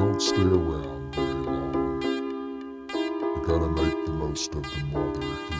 don't stay around very long. You gotta make the most of them while they're here.